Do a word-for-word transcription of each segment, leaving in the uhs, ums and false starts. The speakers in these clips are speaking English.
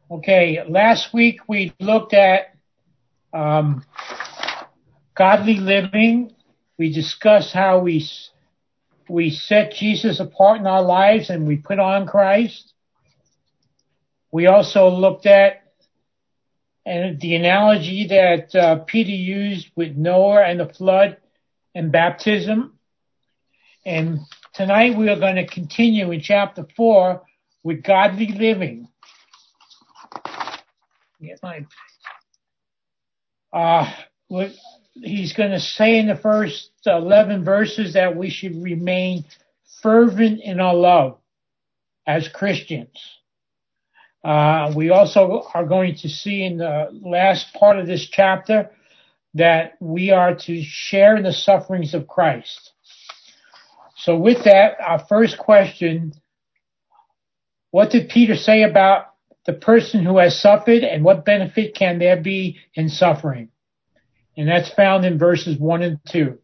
Okay, last week we looked at um, godly living. We discussed how we we set Jesus apart in our lives and we put on Christ. We also looked at and the analogy that uh, Peter used with Noah and the flood and baptism. And tonight we are going to continue in chapter four with godly living. Get my uh, what he's going to say in the first eleven verses that we should remain fervent in our love as Christians. Uh, we also are going to see in the last part of this chapter that we are to share in the sufferings of Christ. So with that, our first question, what did Peter say about the person who has suffered and what benefit can there be in suffering? And that's found in verses one and two.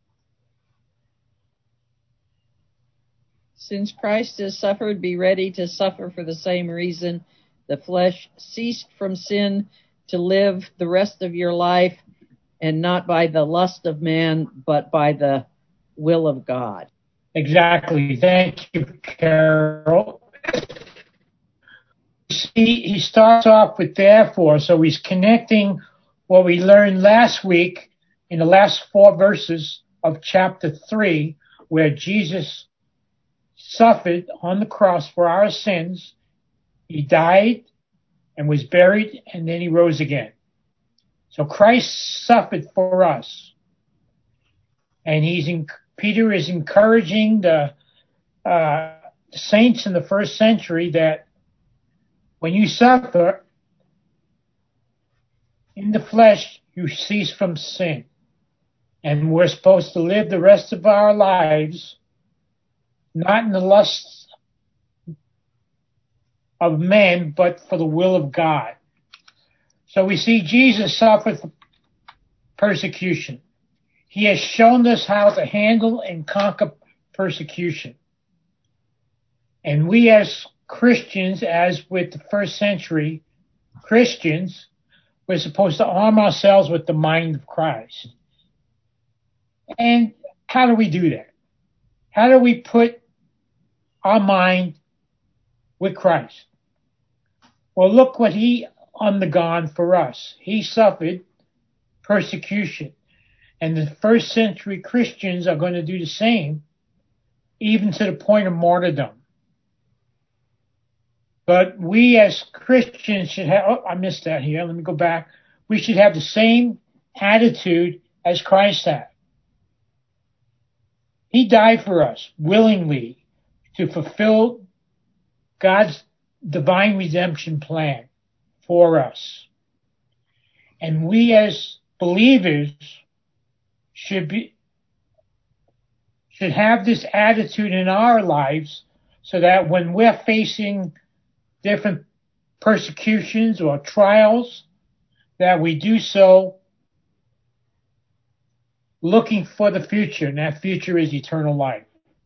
Since Christ has suffered, be ready to suffer for the same reason. The flesh ceased from sin to live the rest of your life, and not by the lust of man, but by the will of God. Exactly. Thank you, Carol. He, he starts off with therefore, so he's connecting what we learned last week in the last four verses of chapter three, where Jesus suffered on the cross for our sins. He died and was buried, and then he rose again. So Christ suffered for us. And he's in, Peter is encouraging the uh, saints in the first century that when you suffer in the flesh, you cease from sin. And we're supposed to live the rest of our lives not in the lusts of men, but for the will of God. So we see Jesus suffered persecution. He has shown us how to handle and conquer persecution. And we as Christians, as with the first century Christians, we're supposed to arm ourselves with the mind of Christ. And how do we do that? How do we put our mind with Christ? Well, look what he undergone for us. He suffered persecution. And the first century Christians are going to do the same, even to the point of martyrdom. But we as Christians should have, oh, I missed that here. Let me go back. We should have the same attitude as Christ had. He died for us willingly to fulfill God's divine redemption plan for us. And we as believers should be, should have this attitude in our lives so that when we're facing different persecutions or trials, that we do so looking for the future, and that future is eternal life.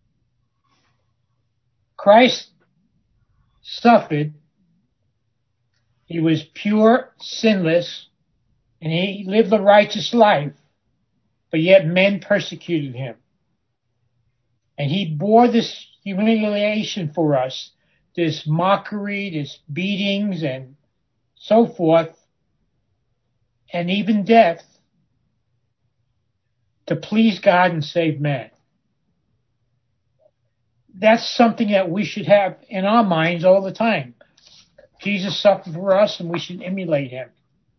Christ suffered. He was pure, sinless, and he lived a righteous life, but yet men persecuted him. And he bore this humiliation for us, this mockery, this beatings, and so forth, and even death, to please God and save man. That's something that we should have in our minds all the time. Jesus suffered for us, and we should emulate him.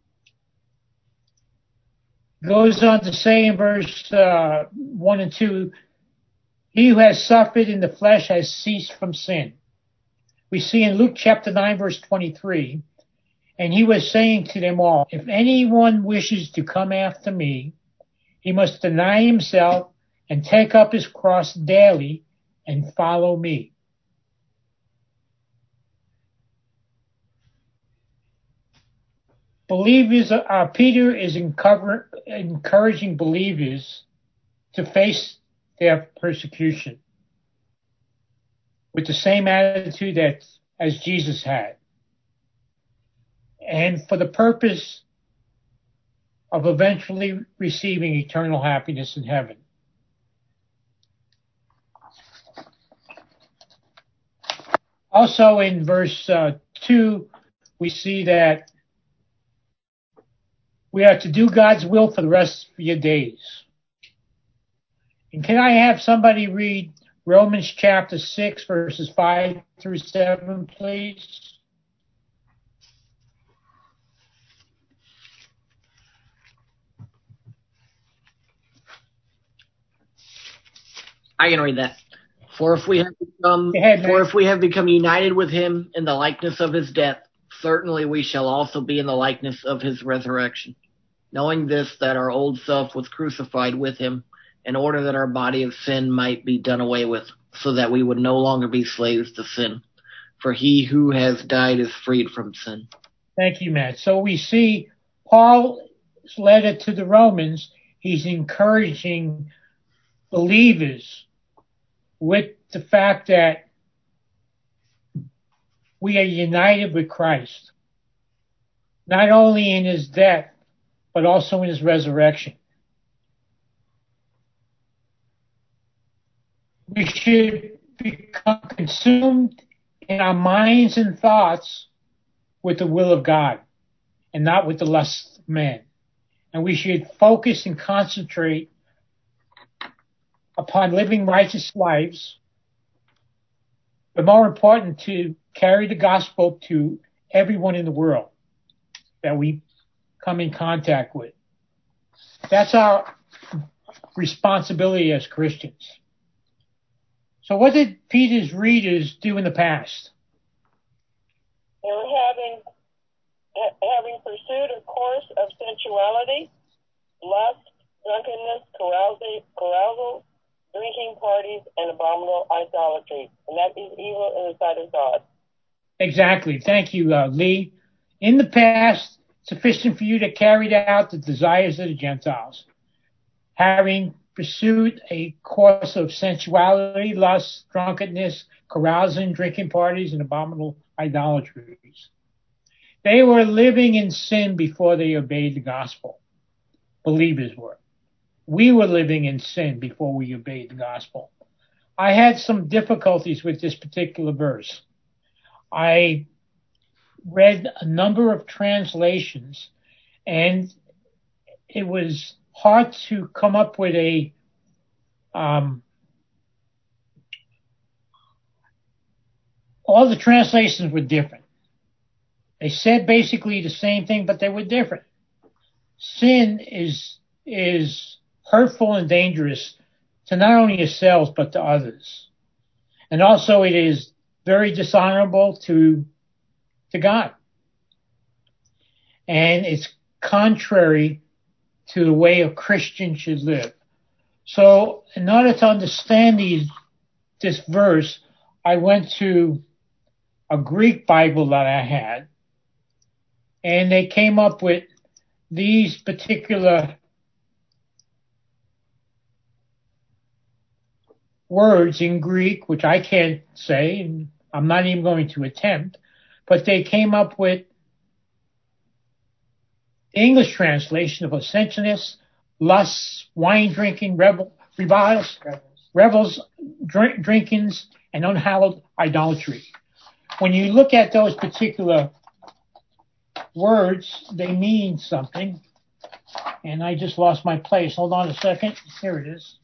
Goes on to say in verse uh, one and two, he who has suffered in the flesh has ceased from sin. We see in Luke chapter nine, verse twenty-three, and he was saying to them all, if anyone wishes to come after me, he must deny himself and take up his cross daily and follow me. Believers, uh, Peter is encourage, encouraging believers to face their persecution with the same attitude that as Jesus had. and for the purpose of eventually receiving eternal happiness in heaven. Also in verse uh, two, we see that we are to do God's will for the rest of your days. And can I have somebody read Romans chapter six, verses five through seven, please? I can read that. For if we have become, ahead, for if we have become united with him in the likeness of his death, certainly we shall also be in the likeness of his resurrection. Knowing this, that our old self was crucified with him, in order that our body of sin might be done away with, so that we would no longer be slaves to sin. For he who has died is freed from sin. Thank you, Matt. So we see Paul's letter to the Romans, he's encouraging believers with the fact that we are united with Christ, not only in his death, but also in his resurrection. We should become consumed in our minds and thoughts with the will of God and not with the lust of man. And we should focus and concentrate upon living righteous lives, but more important, to carry the gospel to everyone in the world that we come in contact with. That's our responsibility as Christians. So what did Peter's readers do in the past? They were having having pursued a course of sensuality, lust, drunkenness, carousing, carousal, drinking parties, and abominable idolatry. And that is evil in the sight of God. Exactly. Thank you, uh, Lee. In the past, sufficient for you to carry out the desires of the Gentiles, having pursued a course of sensuality, lust, drunkenness, carousing, drinking parties, and abominable idolatries. They were living in sin before they obeyed the gospel. Believers were. We were living in sin before we obeyed the gospel. I had some difficulties with this particular verse. I read a number of translations, and it was hard to come up with a um, all the translations were different. They said basically the same thing, but they were different. Sin is is hurtful and dangerous to not only yourselves but to others, and also it is very dishonorable to to God, and it's contrary to the way a Christian should live. So, in order to understand these this verse, I went to a Greek Bible that I had, and they came up with these particular words in Greek, which I can't say, and I'm not even going to attempt, but they came up with the English translation of licentiousness, lusts, wine drinking, revel, revils, revels, drink, drinkings, and unhallowed idolatry. When you look at those particular words, they mean something. And I just lost my place. Hold on a second. Here it is.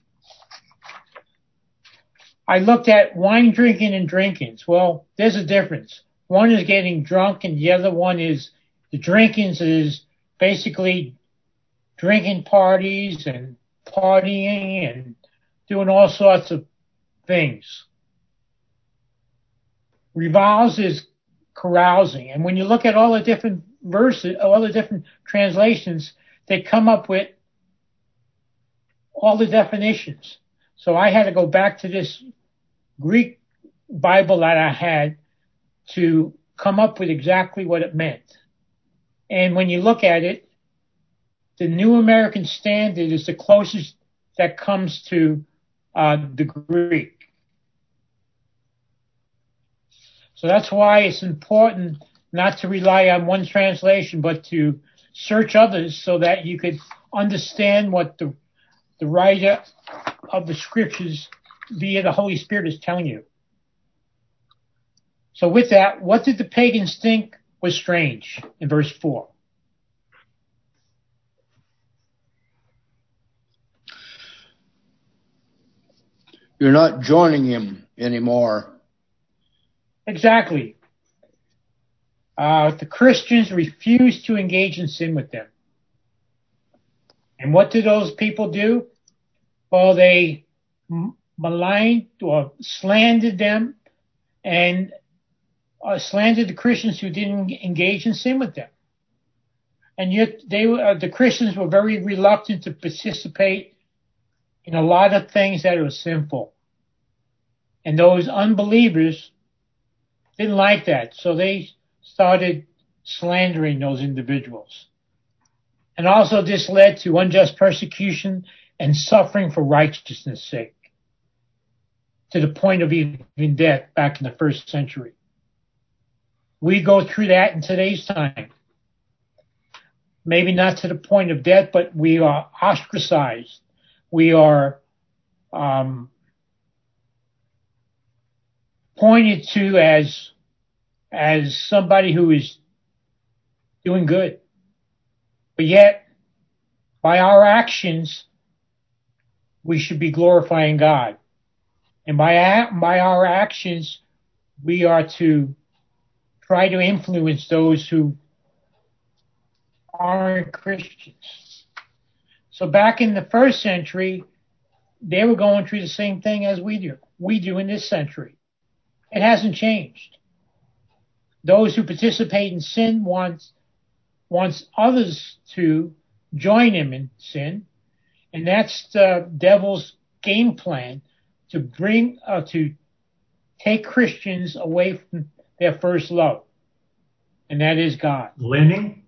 I looked at wine drinking and drinkings. Well, there's a difference. One is getting drunk, and the other one is the drinkings is basically drinking parties and partying and doing all sorts of things. Reviles is carousing. And when you look at all the different verses, all the different translations, they come up with all the definitions. So I had to go back to this Greek Bible that I had to come up with exactly what it meant. And when you look at it, the New American Standard is the closest that comes to uh, the Greek. So that's why it's important not to rely on one translation, but to search others so that you could understand what the, the writer of the scriptures via the Holy Spirit is telling you. So with that, what did the pagans think was strange in verse four? You're not joining him anymore. Exactly. Uh, the Christians refused to engage in sin with them. And what did those people do? Well, they maligned or slandered them and uh, slandered the Christians who didn't engage in sin with them. And yet they were, uh, the Christians were very reluctant to participate in a lot of things that are sinful. And those unbelievers didn't like that. So they started slandering those individuals. And also this led to unjust persecution and suffering for righteousness' sake, to the point of even death back in the first century. We go through that in today's time. Maybe not to the point of death, but we are ostracized. We are um, pointed to as as somebody who is doing good. But yet, by our actions, we should be glorifying God. And by, by our actions, we are to try to influence those who aren't Christians. So back in the first century, they were going through the same thing as we do. We do in this century. It hasn't changed. Those who participate in sin want wants others to join him in sin, and that's the devil's game plan to bring uh, to take Christians away from their first love, and that is God. Lenny,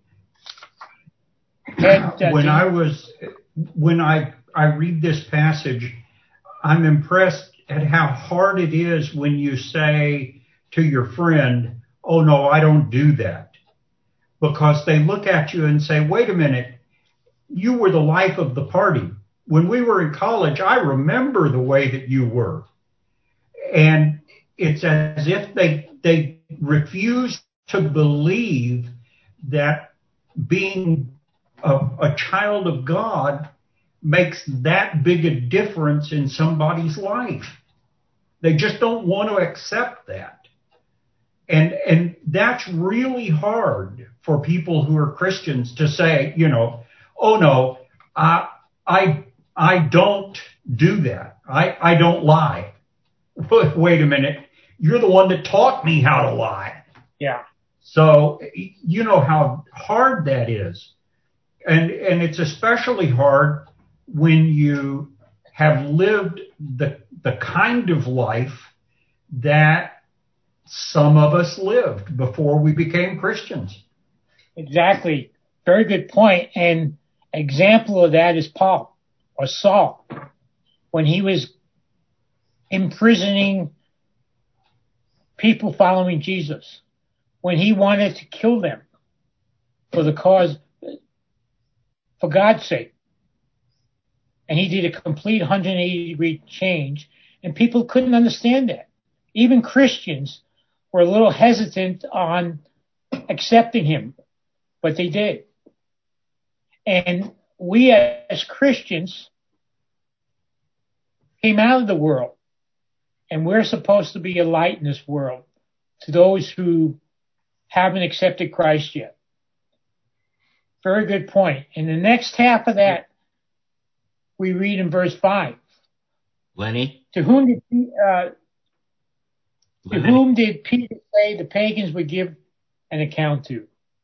Ted, uh, when Dean? I was when I I read this passage, I'm impressed at how hard it is when you say to your friend, "Oh no, I don't do that." Because they look at you and say, wait a minute, you were the life of the party. When we were in college, I remember the way that you were. And it's as if they they refuse to believe that being a, a child of God makes that big a difference in somebody's life. They just don't want to accept that. And and that's really hard for people who are Christians to say, you know, oh no, I I I don't do that. I, I don't lie. Wait a minute, you're the one that taught me how to lie. Yeah. So you know how hard that is. And and it's especially hard when you have lived the the kind of life that some of us lived before we became Christians. Exactly. Very good point. And example of that is Paul or Saul. When he was imprisoning people following Jesus, when he wanted to kill them for the cause, for God's sake. And he did a complete one hundred eighty degree change, and people couldn't understand that. Even Christians were a little hesitant on accepting him, but they did. And we as Christians came out of the world, and we're supposed to be a light in this world to those who haven't accepted Christ yet. Very good point. In the next half of that, we read in verse five. Lenny? To whom did he, uh, To whom did Peter say the pagans would give an account to?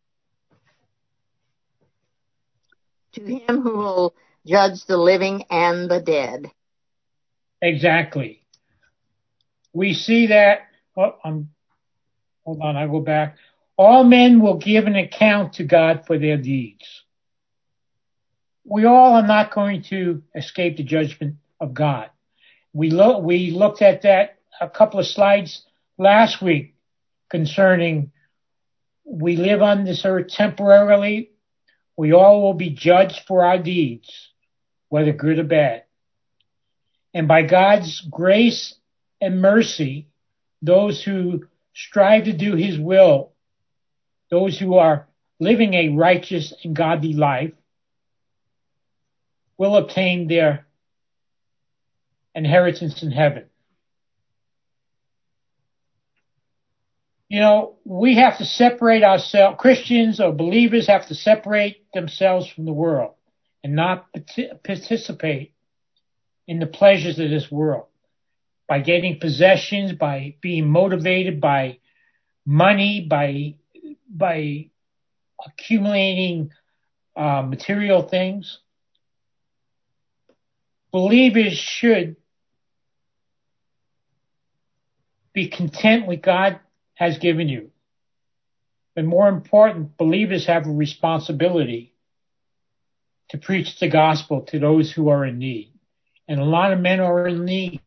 To him who will judge the living and the dead. Exactly. We see that, oh, um, hold on, I go back. All men will give an account to God for their deeds. We all are not going to escape the judgment of God. We, lo- we looked at that a couple of slides last week concerning we live on this earth temporarily. We all will be judged for our deeds, whether good or bad. And by God's grace and mercy, those who strive to do his will, those who are living a righteous and godly life, will obtain their inheritance in heaven. You know, we have to separate ourselves, Christians or believers have to separate themselves from the world and not participate in the pleasures of this world by getting possessions, by being motivated by money, by, by accumulating uh, material things. Believers should be content with God has given you. But more important, believers have a responsibility to preach the gospel to those who are in need. And a lot of men are in need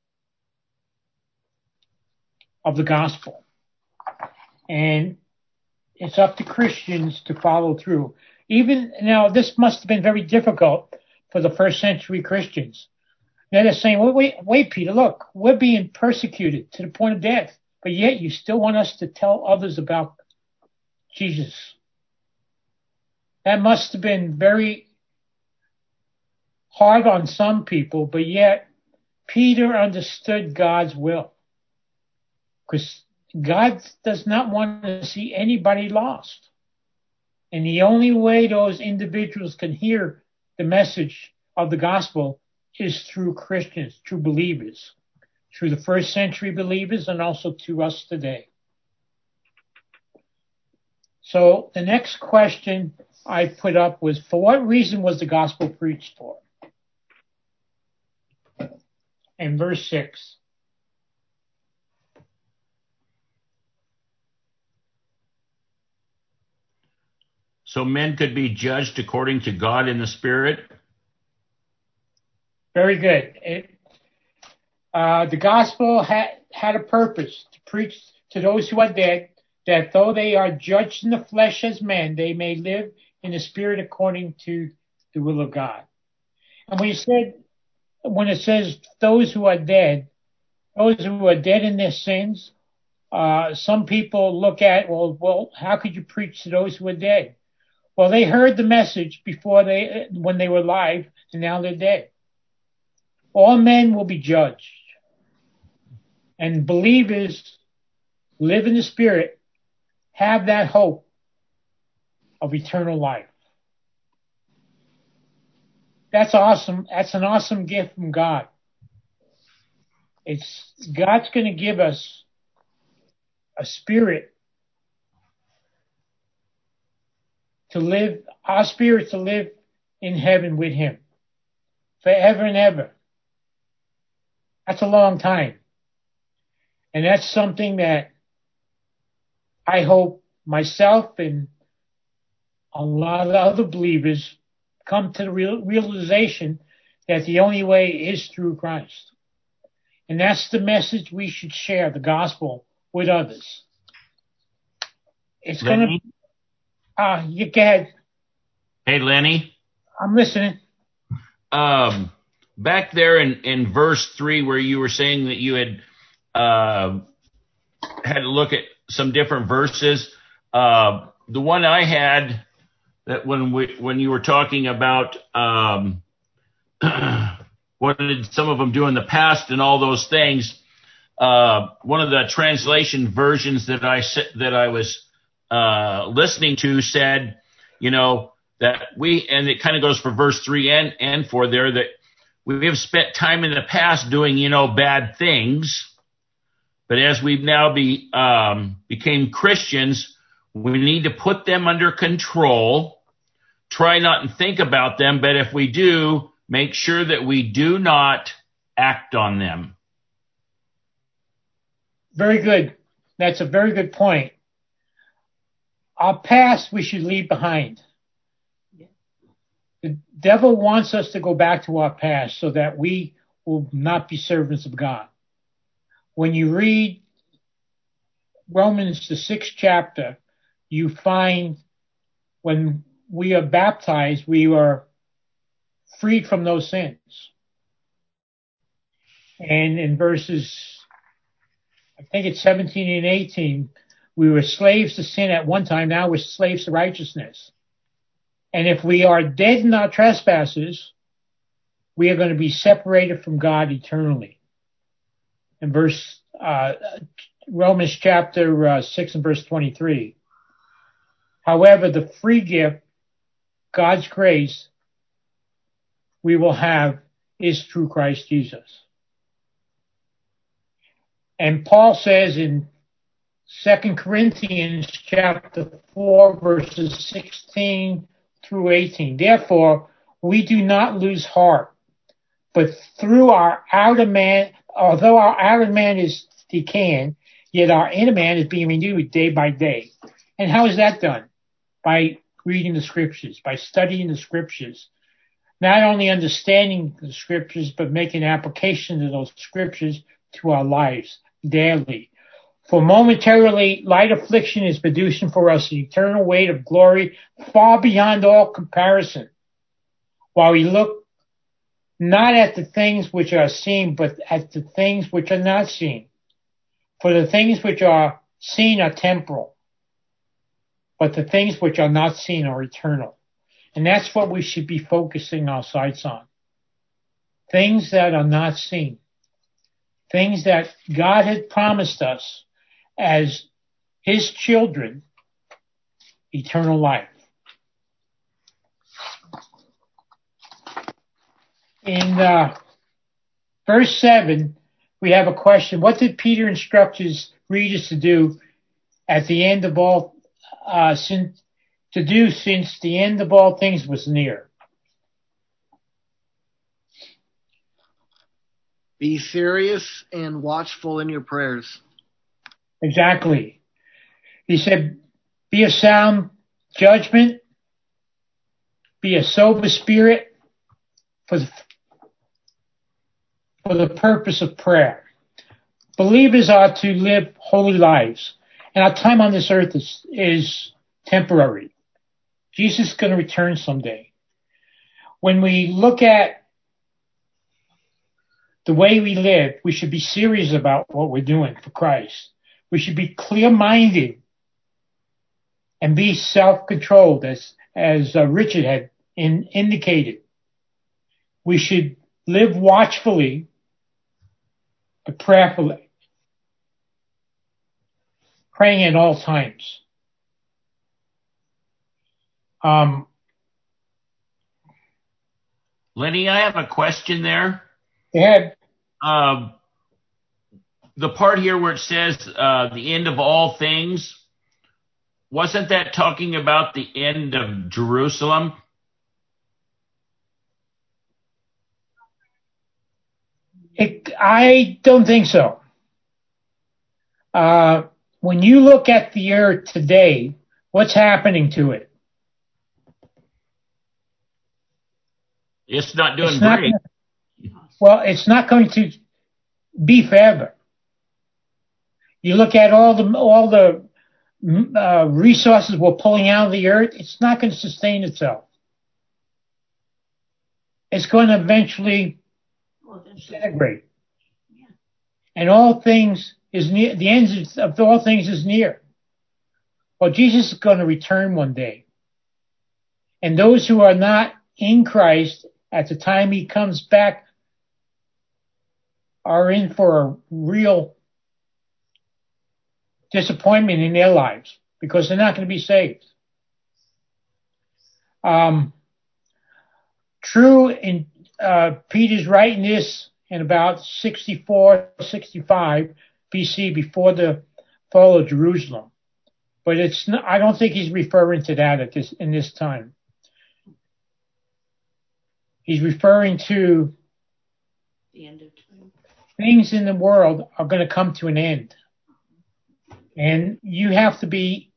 of the gospel. And it's up to Christians to follow through. Even now, this must have been very difficult for the first century Christians. Now they're saying, well, wait, wait, Peter, look, we're being persecuted to the point of death. But yet you still want us to tell others about Jesus. That must have been very hard on some people, but yet Peter understood God's will. Because God does not want to see anybody lost. And the only way those individuals can hear the message of the gospel is through Christians, through believers. Through the first century believers and also to us today. So the next question I put up was, for what reason was the gospel preached for? In verse six. So men could be judged according to God in the Spirit? Very good. It, Uh, the gospel had, had a purpose to preach to those who are dead, that though they are judged in the flesh as men, they may live in the spirit according to the will of God. And when you said, when it says those who are dead, those who are dead in their sins, uh, some people look at, well, well, how could you preach to those who are dead? Well, they heard the message before they, when they were alive, and now they're dead. All men will be judged. And believers live in the Spirit, have that hope of eternal life. That's awesome. That's an awesome gift from God. It's God's going to give us a spirit to live, our spirit to live in heaven with him forever and ever. That's a long time. And that's something that I hope myself and a lot of other believers come to the real, realization that the only way is through Christ. And that's the message we should share, the gospel, with others. It's going to... Ah, uh, you go ahead. Hey, Lenny. I'm listening. Um, back there in, in verse three where you were saying that you had uh, had to look at some different verses, uh, the one I had that when we, when you were talking about um, what did some of them do in the past and all those things, uh, one of the translation versions that I that I was uh, listening to said, you know, that we, and it kind of goes for verse three and, and four there, that we have spent time in the past doing, you know, bad things. But as we've now be, um, became Christians, we need to put them under control, try not and think about them. But if we do, make sure that we do not act on them. Very good. That's a very good point. Our past we should leave behind. The devil wants us to go back to our past so that we will not be servants of God. When you read Romans, the sixth chapter, you find when we are baptized, we are freed from those sins. And in verses, I think it's seventeen and eighteen, we were slaves to sin at one time, now we're slaves to righteousness. And if we are dead in our trespasses, we are going to be separated from God eternally. In verse, uh, Romans chapter uh, six and verse twenty-three. However, the free gift, God's grace, we will have is through Christ Jesus. And Paul says in Second Corinthians chapter four, verses sixteen through eighteen, therefore, we do not lose heart, but through our outer man, although our outer man is decaying, yet our inner man is being renewed day by day. And how is that done? By reading the scriptures, by studying the scriptures, not only understanding the scriptures, but making application of those scriptures to our lives daily. For momentarily light affliction is producing for us an eternal weight of glory far beyond all comparison, while we look not at the things which are seen, but at the things which are not seen. For the things which are seen are temporal, but the things which are not seen are eternal. And that's what we should be focusing our sights on. Things that are not seen. Things that God had promised us as His children, eternal life. In uh, verse seven, we have a question. What did Peter instruct his readers to do at the end of all, uh, since, to do since the end of all things was near? Be serious and watchful in your prayers. Exactly. He said, be a sound judgment, be a sober spirit for the, for the purpose of prayer. Believers are to live holy lives, and our time on this earth is, is temporary. Jesus is going to return someday. When we look at the way we live, we should be serious about what we're doing for Christ. We should be clear-minded and be self-controlled, as, as uh, Richard had in, indicated. We should live watchfully, but prayerfully, praying at all times. Um, Lenny, I have a question there. Go ahead. Um, the part here where it says uh, the end of all things, wasn't that talking about the end of Jerusalem? It, I don't think so. Uh, when you look at the earth today, what's happening to it? It's not doing it's not great. Gonna, well, it's not going to be forever. You look at all the all the uh, resources we're pulling out of the earth, it's not going to sustain itself. It's going to eventually disintegrate. Yeah. And all things is near, the end of all things is near. Well, Jesus is going to return one day. And those who are not in Christ at the time He comes back are in for a real disappointment in their lives because they're not going to be saved. Um, true, in uh, Peter's writing this in about sixty-four, sixty-five B C, before the fall of Jerusalem, but it's not, I don't think he's referring to that at this in this time. He's referring to the end of time. Things in the world are going to come to an end. And you have to be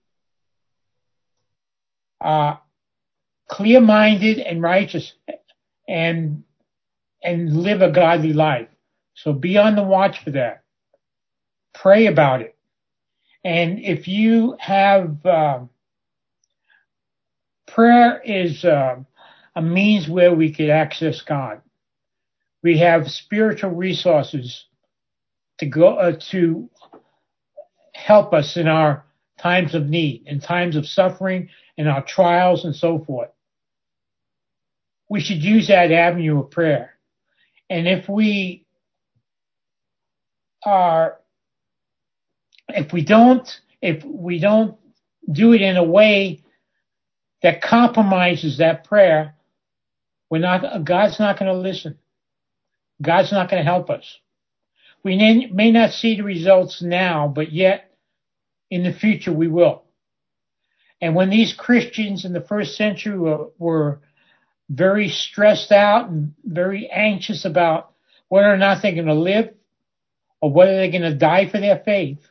uh, clear-minded and righteous and and live a godly life. So be on the watch for that. Pray about it. And if you have uh, prayer is uh, a means where we could access God. We have spiritual resources to go uh, to help us in our times of need, in times of suffering, in our trials, and so forth. We should use that avenue of prayer. And if we are, if we don't, if we don't do it in a way that compromises that prayer, we're not, God's not going to listen. God's not going to help us. We may, may not see the results now, but yet in the future we will. And when these Christians in the first century were, were very stressed out and very anxious about whether or not they're going to live or whether they're going to die for their faith,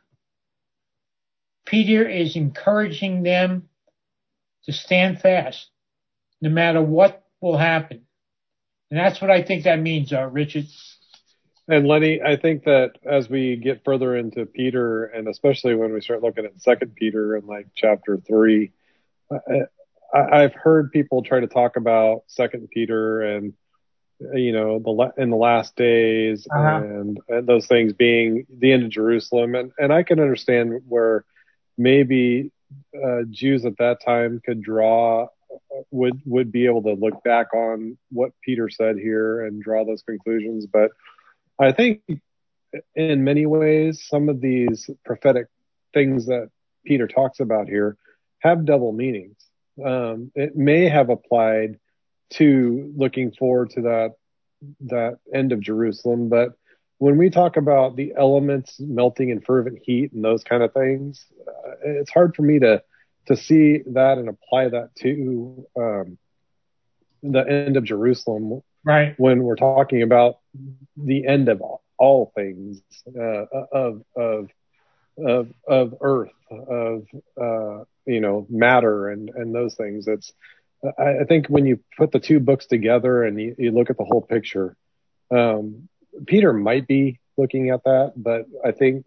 Peter is encouraging them to stand fast no matter what will happen. And that's what I think that means, uh, Richard. And Lenny, I think that as we get further into Peter, and especially when we start looking at Second Peter and like chapter three, I, I've heard people try to talk about Second Peter and, you know, the in the last days uh-huh. and, and those things being the end of Jerusalem, and and I can understand where maybe uh, Jews at that time could draw would would be able to look back on what Peter said here and draw those conclusions, but I think in many ways, some of these prophetic things that Peter talks about here have double meanings. Um, it may have applied to looking forward to that, that end of Jerusalem, but when we talk about the elements melting in fervent heat and those kind of things, uh, it's hard for me to, to see that and apply that to, um, the end of Jerusalem. Right. When we're talking about the end of all, all things, uh, of, of, of, of earth, of, uh, you know, matter and, and those things. It's, I, I think when you put the two books together and you, you look at the whole picture, um, Peter might be looking at that, but I think,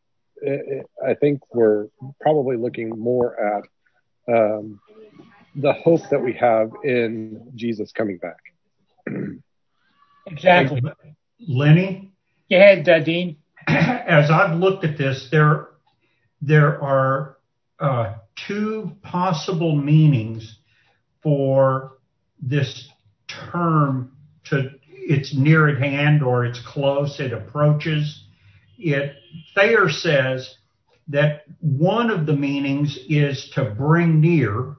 I think we're probably looking more at, um, the hope that we have in Jesus coming back. Exactly. Lenny? Go ahead, uh, Dean. As I've looked at this, there, there are uh, two possible meanings for this term. To it's near at hand, or it's close, it approaches. It Thayer says that one of the meanings is to bring near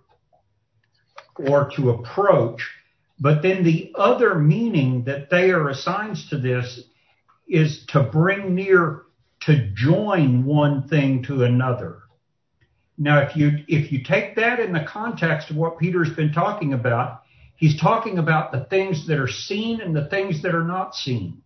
or to approach. But then the other meaning that Thayer assigns to this is to bring near, to join one thing to another. Now, if you if you take that in the context of what Peter's been talking about, he's talking about the things that are seen and the things that are not seen.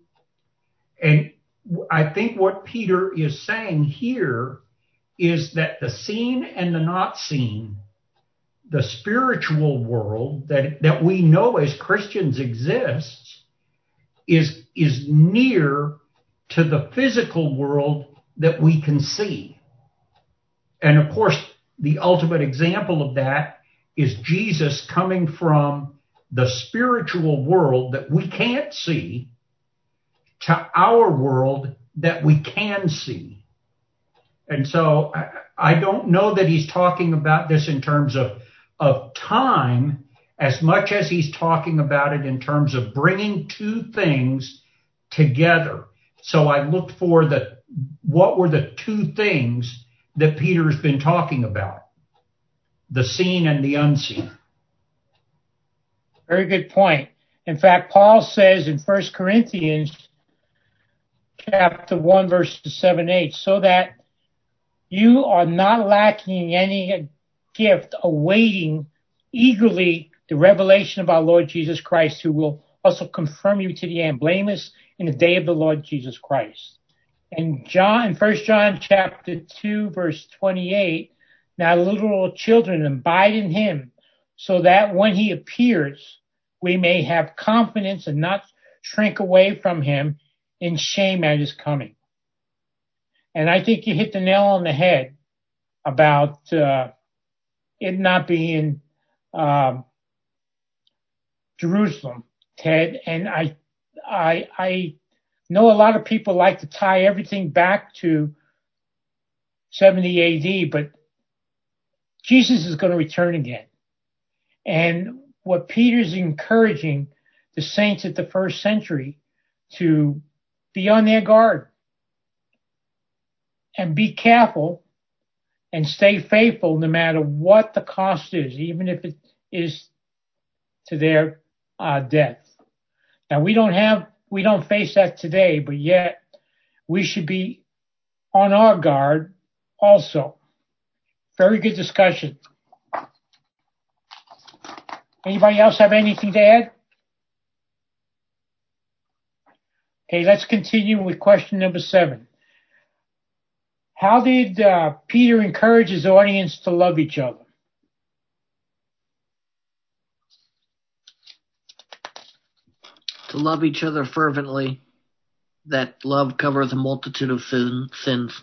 And I think what Peter is saying here is that the seen and the not seen, the spiritual world that, that we know as Christians exists, is, is near to the physical world that we can see. And of course, the ultimate example of that is Jesus coming from the spiritual world that we can't see to our world that we can see. And so I, I don't know that he's talking about this in terms of of time as much as he's talking about it in terms of bringing two things together. So I looked for the, what were the two things that Peter's been talking about? The seen and the unseen. Very good point. In fact, Paul says in First Corinthians chapter one, verses seven, eight, so that you are not lacking any gift, awaiting eagerly the revelation of our Lord Jesus Christ, who will also confirm you to the end, blameless in the day of the Lord Jesus Christ. And John, in First John chapter two, verse twenty-eight, now little children, abide in him, so that when he appears, we may have confidence and not shrink away from him in shame at his coming. And I think you hit the nail on the head about uh, it not being um, Jerusalem, Ted, and I, I, I know a lot of people like to tie everything back to seventy A D, but Jesus is going to return again. And what Peter's encouraging the saints at the first century to be on their guard and be careful and stay faithful no matter what the cost is, even if it is to their uh, death. Now, we don't have, we don't face that today, but yet we should be on our guard also. Very good discussion. Anybody else have anything to add? Okay, let's continue with question number seven. How did uh, Peter encourage his audience to love each other? To love each other fervently, that love covers a multitude of sin, sins.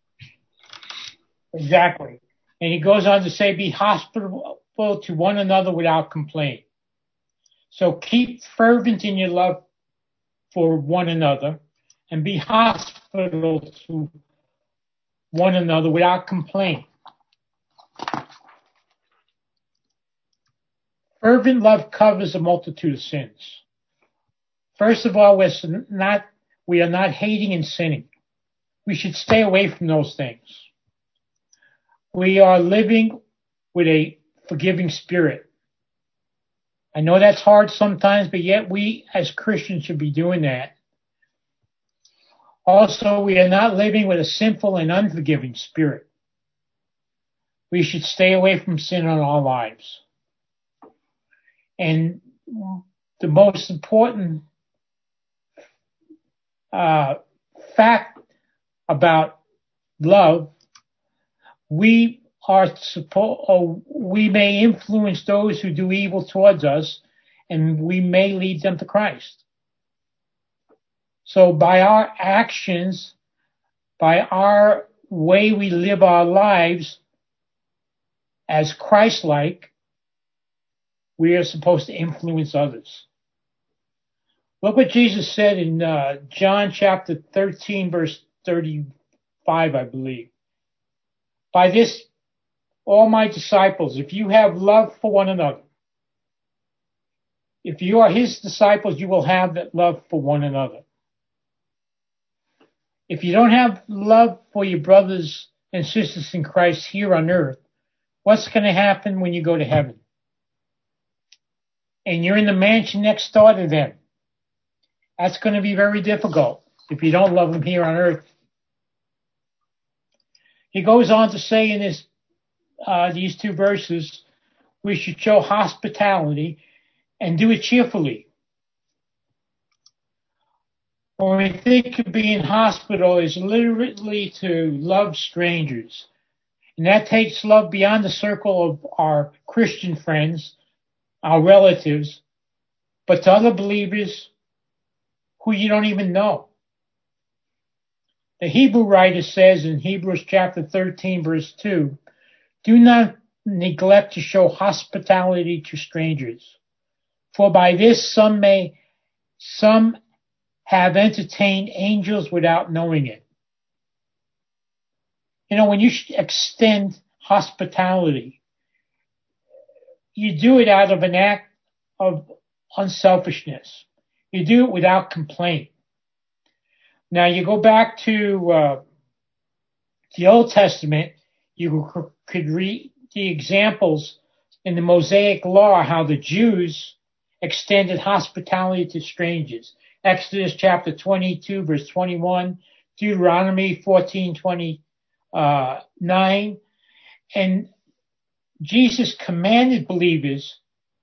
Exactly. And he goes on to say, be hospitable to one another without complaint. So keep fervent in your love for one another and be hospitable to one another without complaint. Fervent love covers a multitude of sins. First of all, we're not, we are not hating and sinning. We should stay away from those things. We are living with a forgiving spirit. I know that's hard sometimes, but yet we as Christians should be doing that. Also, we are not living with a sinful and unforgiving spirit. We should stay away from sin in our lives. And the most important uh, fact about love, we are supposed, or we may influence those who do evil towards us, and we may lead them to Christ. So by our actions, by our way we live our lives as Christ-like, we are supposed to influence others. Look what Jesus said in uh, John chapter thirteen, verse thirty-five, I believe. By this, all my disciples, if you have love for one another, if you are his disciples, you will have that love for one another. If you don't have love for your brothers and sisters in Christ here on earth, what's going to happen when you go to heaven? And you're in the mansion next door to them. That's going to be very difficult if you don't love them here on earth. He goes on to say in this, uh, these two verses, we should show hospitality and do it cheerfully. When we think of being hospitable is literally to love strangers. And that takes love beyond the circle of our Christian friends, our relatives, but to other believers who you don't even know. The Hebrew writer says in Hebrews chapter thirteen, verse two, do not neglect to show hospitality to strangers, for by this some may, some have entertained angels without knowing it. You know, when you extend hospitality, you do it out of an act of unselfishness. You do it without complaint. Now, you go back to uh, the Old Testament, you could read the examples in the Mosaic Law, how the Jews extended hospitality to strangers. Exodus chapter twenty-two, verse twenty-one, Deuteronomy fourteen twenty-nine, and Jesus commanded believers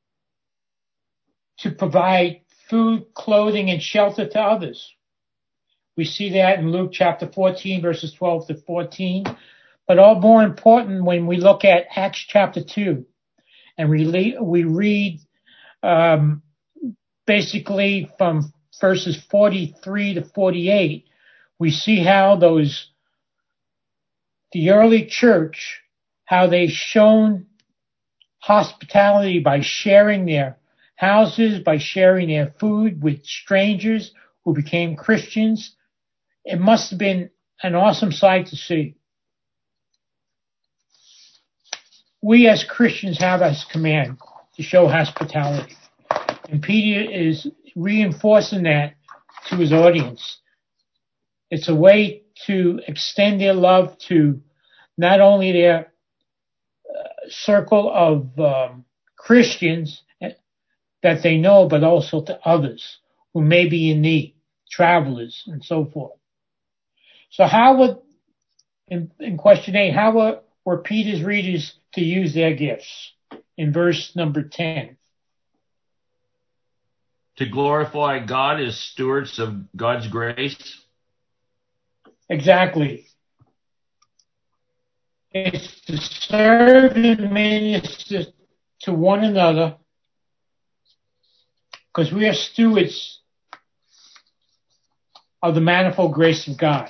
to provide food, clothing, and shelter to others. We see that in Luke chapter fourteen, verses twelve to fourteen. But all more important when we look at Acts chapter two, and we, we read um, basically from verses forty-three to forty-eight, we see how those, the early church, how they shown hospitality by sharing their houses, by sharing their food with strangers who became Christians. It must have been an awesome sight to see. We as Christians have as command to show hospitality. And Peter is reinforcing that to his audience. It's a way to extend their love to not only their uh, circle of um, Christians that they know, but also to others who may be in need, travelers and so forth. So how would, in, in question eight, how were, were Peter's readers to use their gifts? In verse number ten. To glorify God as stewards of God's grace. Exactly. It's to serve and minister to one another, because we are stewards of the manifold grace of God.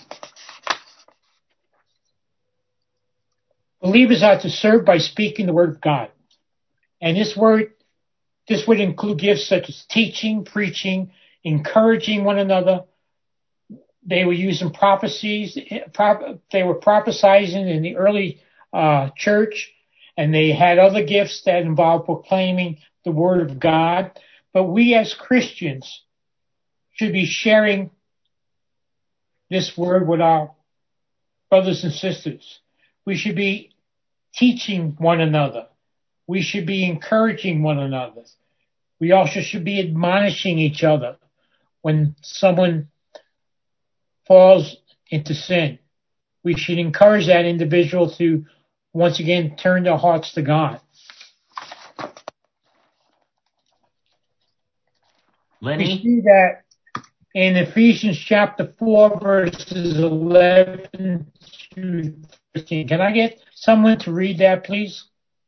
Believers are to serve by speaking the word of God. And this word, this would include gifts such as teaching, preaching, encouraging one another. They were using prophecies. They were prophesying in the early uh, church, and they had other gifts that involved proclaiming the word of God. But we as Christians should be sharing this word with our brothers and sisters. We should be teaching one another. We should be encouraging one another. We also should be admonishing each other when someone falls into sin. We should encourage that individual to once again turn their hearts to God. Lenny? We see that in Ephesians chapter four, verses eleven to thirteen. Can I get someone to read that, please?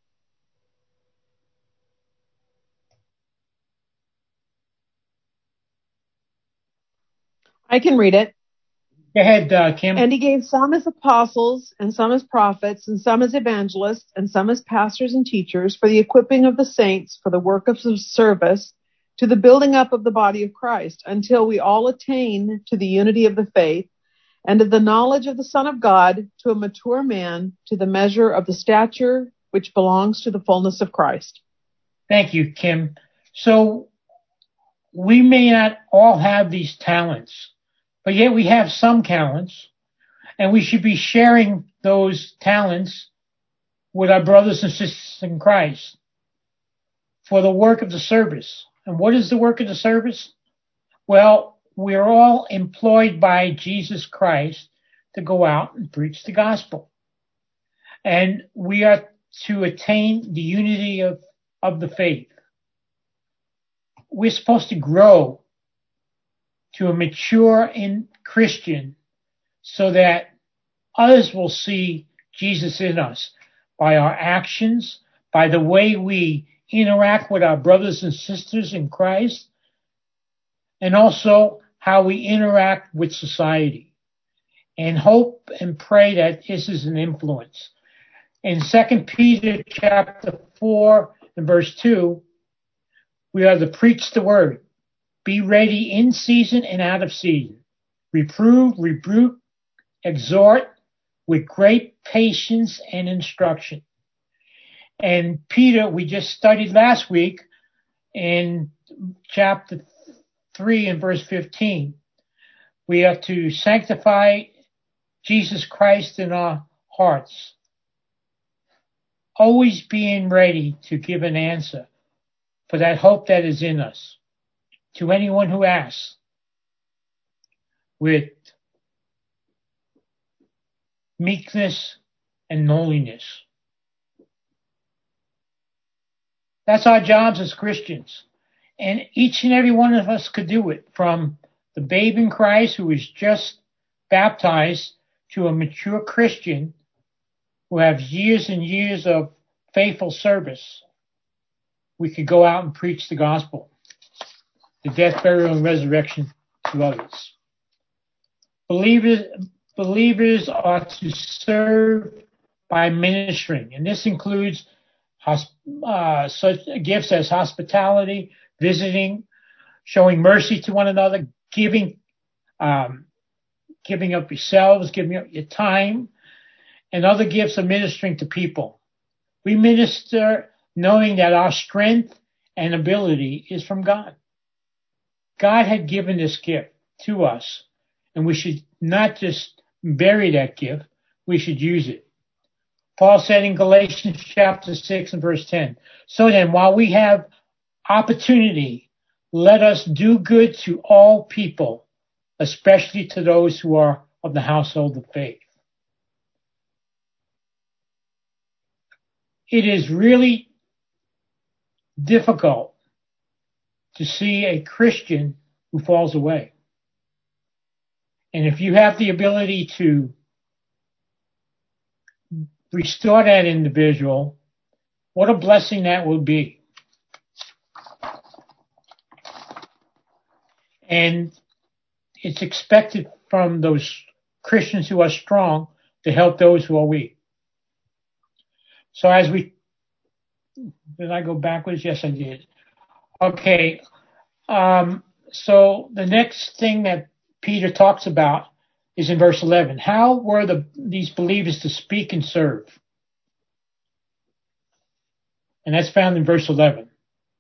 I can read it. Go ahead, uh, Kim. And he gave some as apostles, and some as prophets, and some as evangelists, and some as pastors and teachers, for the equipping of the saints, for the work of service, to the building up of the body of Christ, until we all attain to the unity of the faith, and of the knowledge of the Son of God, to a mature man, to the measure of the stature which belongs to the fullness of Christ. Thank you, Kim. So we may not all have these talents, but yet we have some talents, and we should be sharing those talents with our brothers and sisters in Christ for the work of the service. And what is the work of the service? Well, we're all employed by Jesus Christ to go out and preach the gospel. And we are to attain the unity of, of the faith. We're supposed to grow to a mature in Christian so that others will see Jesus in us by our actions, by the way we interact with our brothers and sisters in Christ, and also how we interact with society. And hope and pray that this is an influence. In Second Peter chapter four and verse two, we are to preach the word. Be ready in season and out of season. Reprove, rebuke, exhort with great patience and instruction. And Peter, we just studied last week in chapter three and verse fifteen. We are to sanctify Jesus Christ in our hearts. Always being ready to give an answer for that hope that is in us to anyone who asks, with meekness and lowliness. That's our jobs as Christians. And each and every one of us could do it, from the babe in Christ who is just baptized to a mature Christian who has years and years of faithful service. We could go out and preach the gospel, the death, burial, and resurrection to others. Believers, believers are to serve by ministering, and this includes uh, such gifts as hospitality, visiting, showing mercy to one another, giving, um, giving up yourselves, giving up your time, and other gifts of ministering to people. We minister knowing that our strength and ability is from God. God had given this gift to us, and we should not just bury that gift, we should use it. Paul said in Galatians chapter six and verse ten, so then while we have opportunity, let us do good to all people, especially to those who are of the household of faith. It is really difficult to see a Christian who falls away. And if you have the ability to restore that individual, what a blessing that will be. And it's expected from those Christians who are strong to help those who are weak. So as we, did I go backwards? Yes, I did. Okay. Um, so the next thing that Peter talks about is in verse eleven. How were the, these believers to speak and serve? And that's found in verse eleven.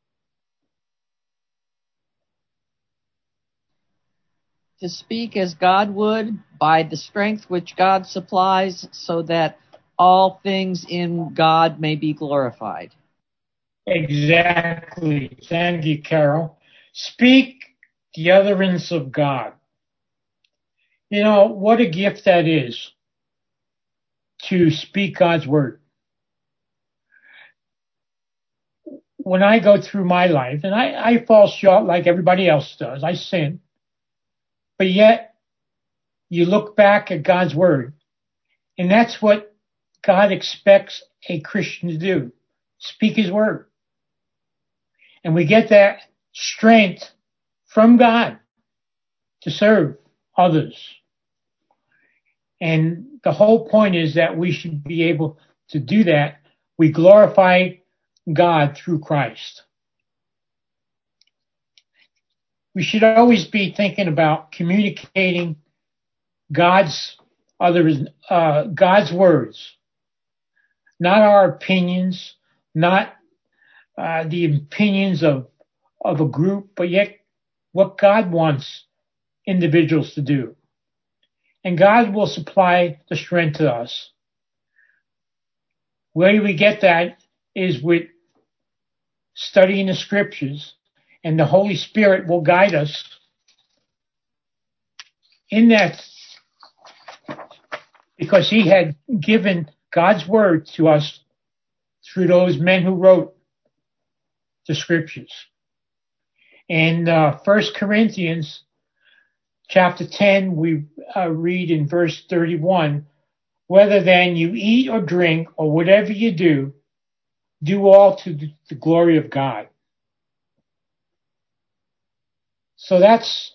To speak as God would, by the strength which God supplies, so that all things in God may be glorified. Exactly. Thank you, Carol. Speak the utterance of God. You know, what a gift that is to speak God's word. When I go through my life, and I, I fall short like everybody else does, I sin, but yet you look back at God's word, and that's what God expects a Christian to do, speak his word. And we get that strength from God to serve others. And the whole point is that we should be able to do that. We glorify God through Christ. We should always be thinking about communicating God's other uh, God's words, not our opinions, not uh, the opinions of of a group, but yet what God wants individuals to do. And God will supply the strength to us. Where we get that is with studying the scriptures, and the Holy Spirit will guide us in that, because he had given God's word to us through those men who wrote the scriptures. In uh, First Corinthians chapter ten, we uh, read in verse thirty-one, whether then you eat or drink or whatever you do, do all to the glory of God. So that's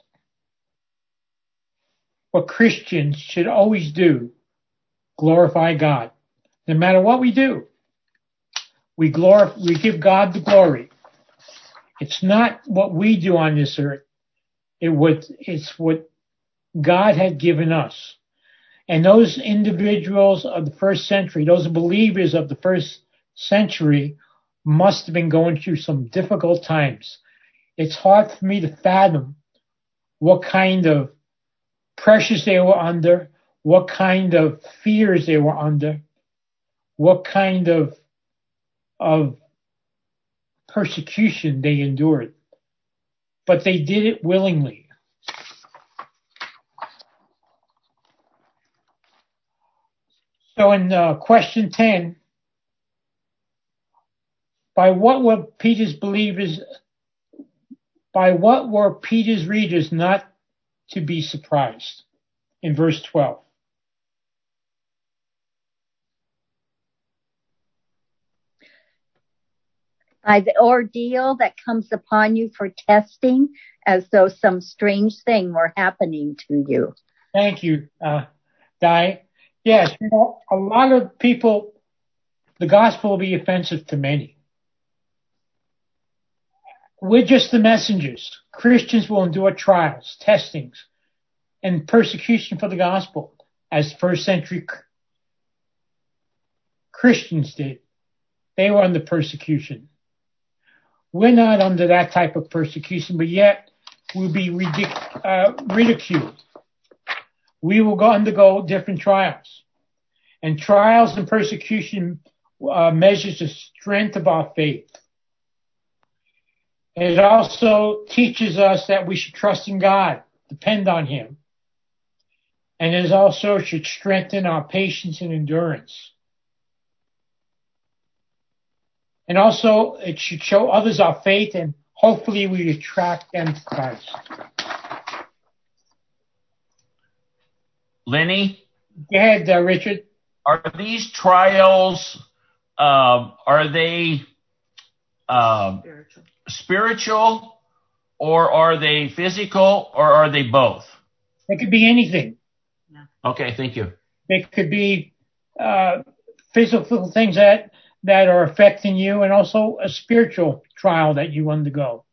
what Christians should always do, glorify God. No matter what we do, we glorify, we give God the glory. It's not what we do on this earth. It would, it's what God had given us. And those individuals of the first century, those believers of the first century, must have been going through some difficult times. It's hard for me to fathom what kind of pressures they were under, what kind of fears they were under, what kind of, of persecution they endured. But they did it willingly. So in uh, question ten, by what were Peter's believers, by what were Peter's readers not to be surprised? In verse twelve. By the ordeal that comes upon you for testing, as though some strange thing were happening to you. Thank you, uh, Di. Yes, you know, a lot of people the gospel will be offensive to many. We're just the messengers. Christians will endure trials, testings, and persecution for the gospel, as first century Christians did. They were under persecution. We're not under that type of persecution, but yet we'll be ridic- uh, ridiculed. We will go undergo different trials. And trials and persecution uh, measures the strength of our faith. It also teaches us that we should trust in God, depend on Him. And it also should strengthen our patience and endurance. And also, it should show others our faith, and hopefully we attract them to Christ. Lenny? Go ahead, uh, Richard. Are these trials, uh, are they uh, spiritual. spiritual, or are they physical, or are they both? It could be anything. Okay, thank you. It could be uh, physical things that, that are affecting you, and also a spiritual trial that you undergo.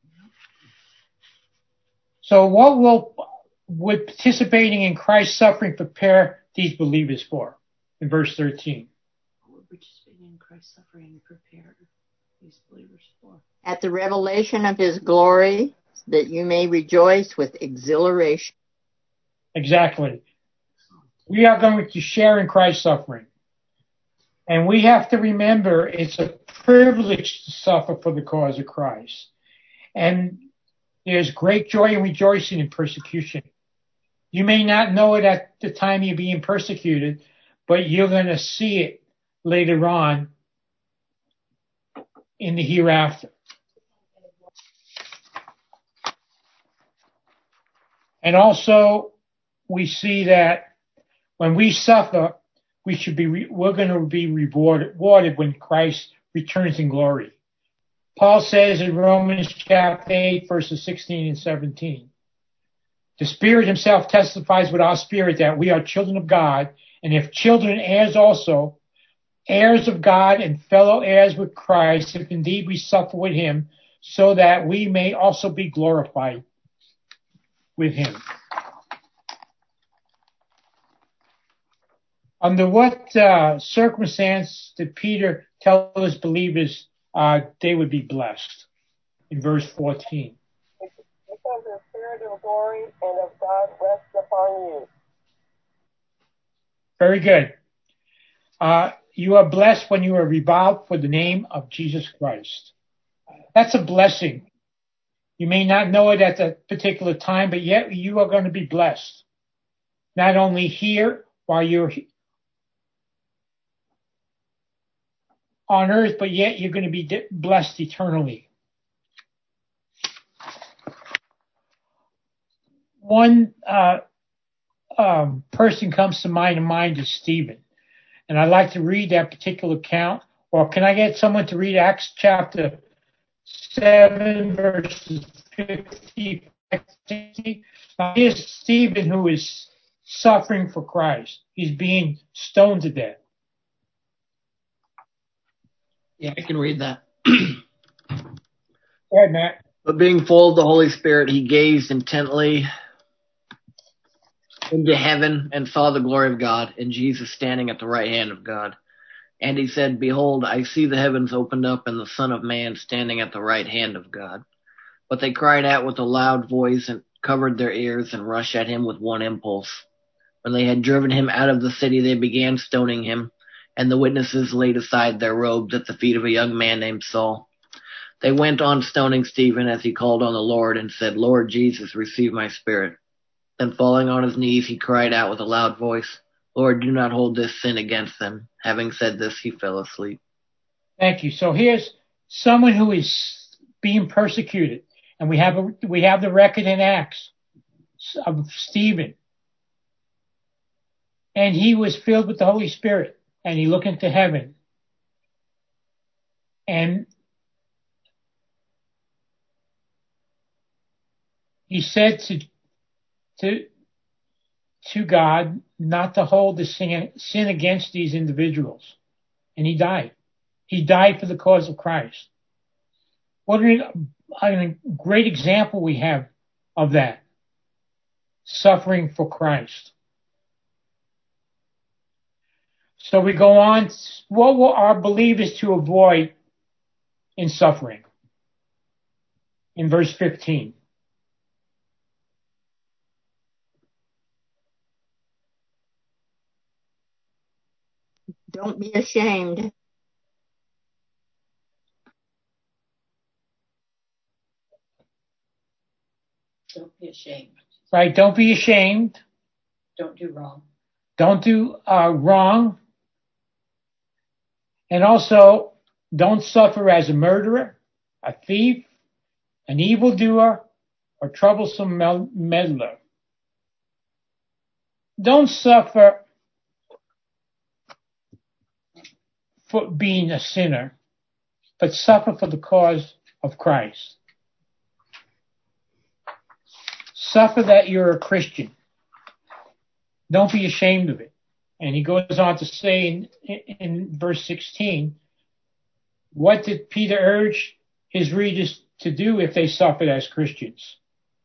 So what will would participating in Christ's suffering prepare these believers for? In verse thirteen. What would participating in Christ's suffering prepare these believers for? At the revelation of His glory, that you may rejoice with exhilaration. Exactly. We are going to share in Christ's suffering. And we have to remember it's a privilege to suffer for the cause of Christ. And there's great joy and rejoicing in persecution. You may not know it at the time you're being persecuted, but you're going to see it later on in the hereafter. And also, we see that when we suffer, we should be, re- we're going to be rewarded, rewarded when Christ returns in glory. Paul says in Romans chapter eight, verses sixteen and seventeen, the Spirit Himself testifies with our spirit that we are children of God, and if children, heirs also, heirs of God and fellow heirs with Christ, if indeed we suffer with Him, so that we may also be glorified with Him. Under what uh, circumstance did Peter tell his believers uh, they would be blessed? In verse fourteen. Because the Spirit of glory and of God rests upon you. Very good. Uh, you are blessed when you are reviled for the name of Jesus Christ. That's a blessing. You may not know it at that particular time, but yet you are going to be blessed. Not only here while you're on earth, but yet you're going to be blessed eternally. One uh, um, person comes to mind, and mind is Stephen. And I'd like to read that particular account. Or can I get someone to read Acts chapter seven, verses fifty, sixty? Now, here's Stephen, who is suffering for Christ. He's being stoned to death. Yeah, I can read that. Go ahead, Matt. But being full of the Holy Spirit, he gazed intently into heaven and saw the glory of God and Jesus standing at the right hand of God. And he said, Behold, I see the heavens opened up and the Son of Man standing at the right hand of God. But they cried out with a loud voice and covered their ears and rushed at him with one impulse. When they had driven him out of the city, they began stoning him, and the witnesses laid aside their robes at the feet of a young man named Saul. They went on stoning Stephen as he called on the Lord and said, Lord Jesus, receive my spirit. Then falling on his knees, he cried out with a loud voice, Lord, do not hold this sin against them. Having said this, he fell asleep. Thank you. So here's someone who is being persecuted, and we have a, we have the record in Acts of Stephen. And he was filled with the Holy Spirit, and he looked into heaven. And he said to to to God not to hold the sin, sin against these individuals. and he died. He died for the cause of Christ. What a, a great example we have of that. Suffering for Christ. So we go on. What will our believers to avoid in suffering? In verse fifteen. Don't be ashamed. Don't be ashamed. Right, don't be ashamed. Don't do wrong. Don't do uh, wrong. And also, don't suffer as a murderer, a thief, an evildoer, or troublesome meddler. Don't suffer for being a sinner, but suffer for the cause of Christ. Suffer that you're a Christian. Don't be ashamed of it. And he goes on to say in, in verse sixteen, what did Peter urge his readers to do if they suffered as Christians?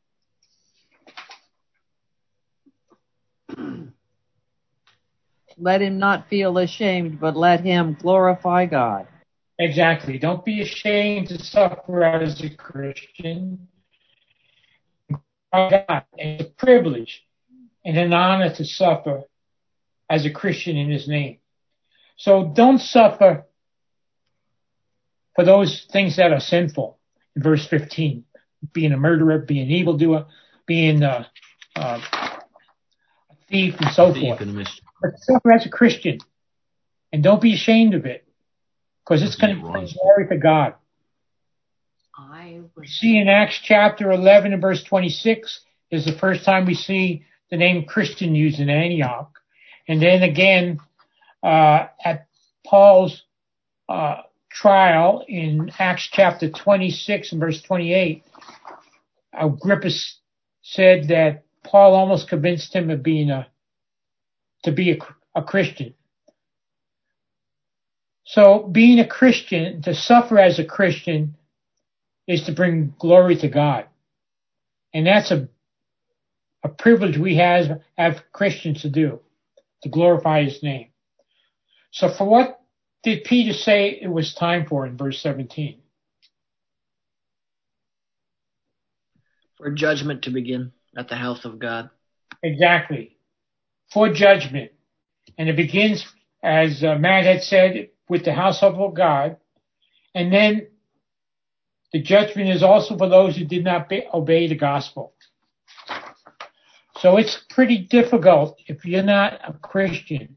Let him not feel ashamed, but let him glorify God. Exactly. Don't be ashamed to suffer as a Christian. God, it's a privilege and an honor to suffer as a Christian in his name. So don't suffer for those things that are sinful. In verse fifteen, being a murderer, being an evildoer, being a, uh, a thief, and so thief forth. And mis- but suffer as a Christian, and don't be ashamed of it, because it's going to bring glory to God. I We see in Acts chapter eleven and verse twenty-six is the first time we see the name Christian used in Antioch. And then again, uh, at Paul's uh, trial in Acts chapter twenty-six and verse twenty-eight, Agrippa said that Paul almost convinced him of being a, to be a, a Christian. So being a Christian, to suffer as a Christian, is to bring glory to God. And that's a, a privilege we have as Christians to do, to glorify his name. So for what did Peter say it was time for in verse seventeen? For judgment to begin at the house of God. Exactly. For judgment. And it begins, as uh, Matt had said, with the household of God. And then the judgment is also for those who did not be, obey the gospel. So it's pretty difficult if you're not a Christian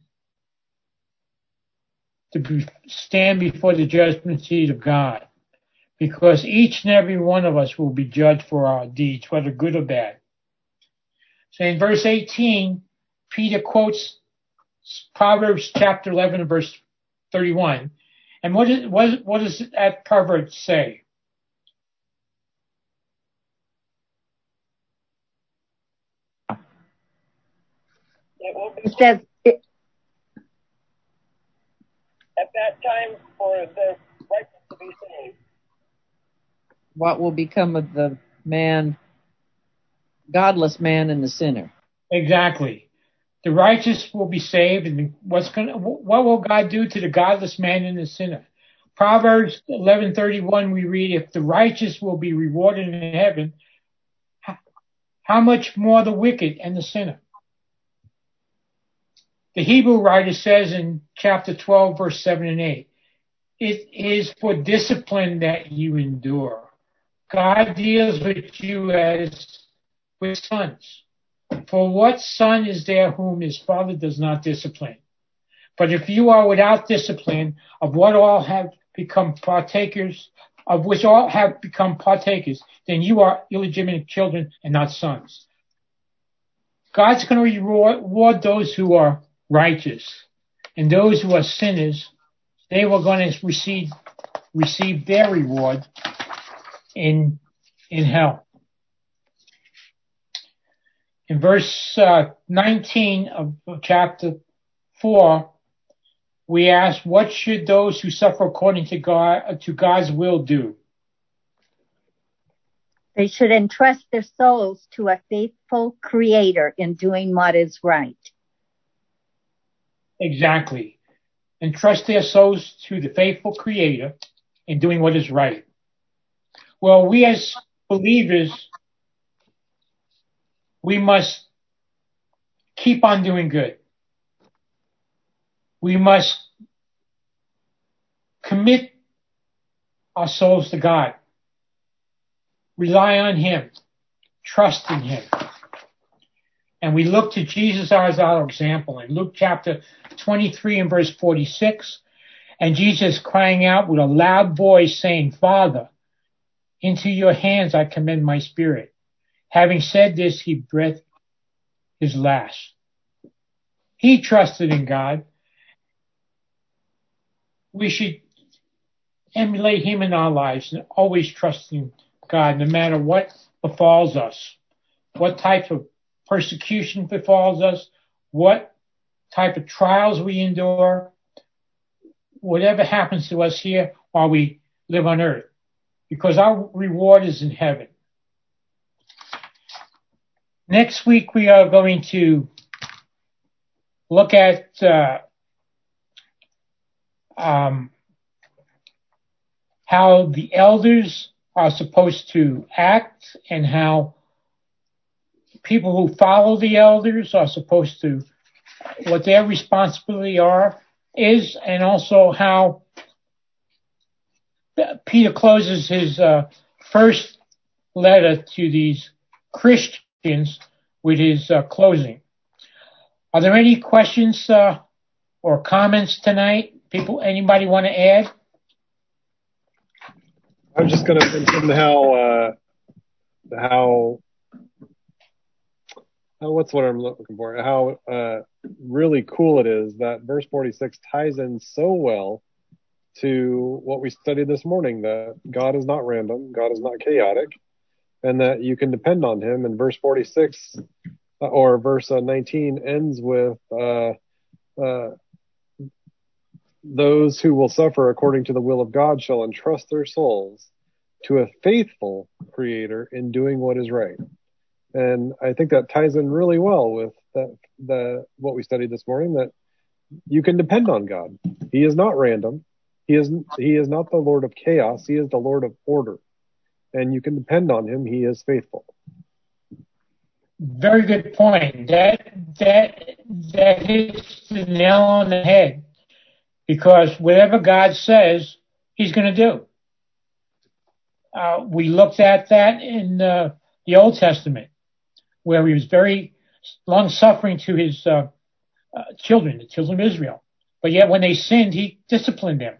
to be, stand before the judgment seat of God, because each and every one of us will be judged for our deeds, whether good or bad. So in verse eighteen, Peter quotes Proverbs chapter eleven and verse thirty-one. And what, is, what, what does that Proverbs say? It will be It says, it, at that time for the righteous to be saved. What will become of the man, godless man and the sinner? Exactly. The righteous will be saved, and what's going to, what will God do to the godless man and the sinner? Proverbs eleven thirty-one, we read, if the righteous will be rewarded in heaven, how much more the wicked and the sinner? The Hebrew writer says in chapter twelve, verse seven and eight, it is for discipline that you endure. God deals with you as with sons. For what son is there whom his father does not discipline? But if you are without discipline, of what all have become partakers, of which all have become partakers, then you are illegitimate children and not sons. God's going to reward those who are righteous, and those who are sinners, they were going to receive receive their reward in in hell. In verse uh, nineteen of chapter four, we ask, what should those who suffer according to God, to God's will do? They should entrust their souls to a faithful Creator in doing what is right. Exactly. Entrust their souls to the faithful Creator in doing what is right. Well, we as believers, we must keep on doing good. We must commit our souls to God. Rely on Him. Trust in Him. And we look to Jesus as our example. In Luke chapter twenty-three and verse forty-six, and Jesus crying out with a loud voice saying, Father, into your hands I commend my spirit. Having said this, he breathed his last. He trusted in God. We should emulate Him in our lives and always trust in God, no matter what befalls us, what type of persecution befalls us, what type of trials we endure, whatever happens to us here while we live on earth, because our reward is in heaven. Next week we are going to look at uh, um, how the elders are supposed to act and how people who follow the elders are supposed to, what their responsibility are, is, and also how Peter closes his uh, first letter to these Christians with his uh, closing. Are there any questions uh, or comments tonight? People, anybody want to add? I'm just going to mention how, uh, how, how, what's what I'm looking for, how uh, really cool it is that verse forty-six ties in so well to what we studied this morning, that God is not random, God is not chaotic, and that you can depend on Him. And verse forty-six, uh, or verse uh, nineteen ends with, uh, uh, those who will suffer according to the will of God shall entrust their souls to a faithful Creator in doing what is right. And I think that ties in really well with the, the what we studied this morning, that you can depend on God. He is not random. He is, he is not the Lord of chaos. He is the Lord of order. And you can depend on Him. He is faithful. Very good point. That, that, that hits the nail on the head. Because whatever God says, He's going to do. Uh, we looked at that in uh, the Old Testament, where He was very long-suffering to His uh, uh, children, the children of Israel. But yet when they sinned, He disciplined them.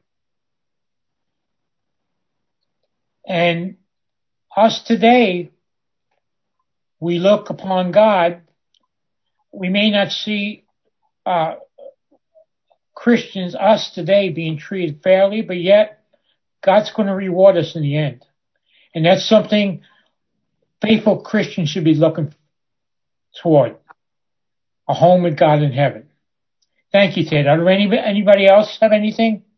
And us today, we look upon God. We may not see uh, Christians, us today, being treated fairly, but yet God's going to reward us in the end. And that's something faithful Christians should be looking toward, a home with God in heaven. Thank you, Ted. Are there any, anybody else have anything?